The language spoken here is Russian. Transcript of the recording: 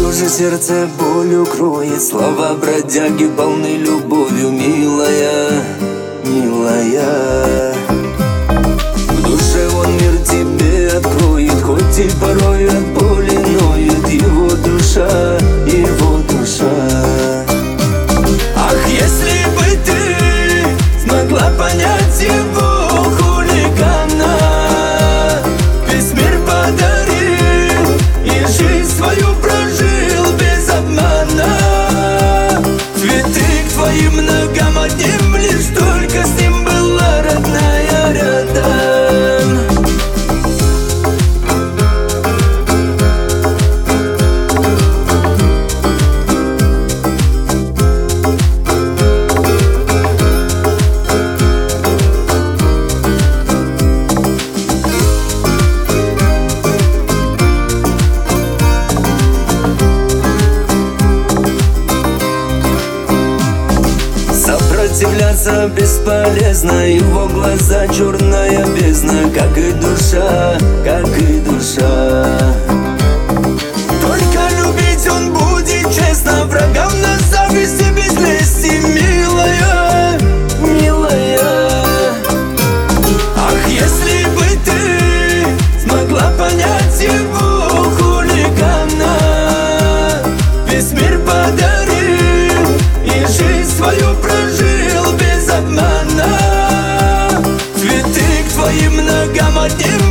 снаружи сердце болью кроет. Слова бродяги полны любовью, милая, милая. В душе он мир тебе откроет, хоть и порой от боли ноет его душа, его душа. Ах, если бы ты смогла понять его хулигана, весь мир подарил и жизнь свою прожил без обмана. Цветы к твоим ногам одним, лишь только с ним была родная рядом. Сопротивляться бесполезно, его глаза черная бездна, как и душа, как и душа. Только любить он будет честно, врагам на зависть и без лести, милая, милая. Ах, если бы ты смогла понять его хулигана, весь мир подарил и жизнь свою прожил без обмана. Цветы к твоим ногам одним,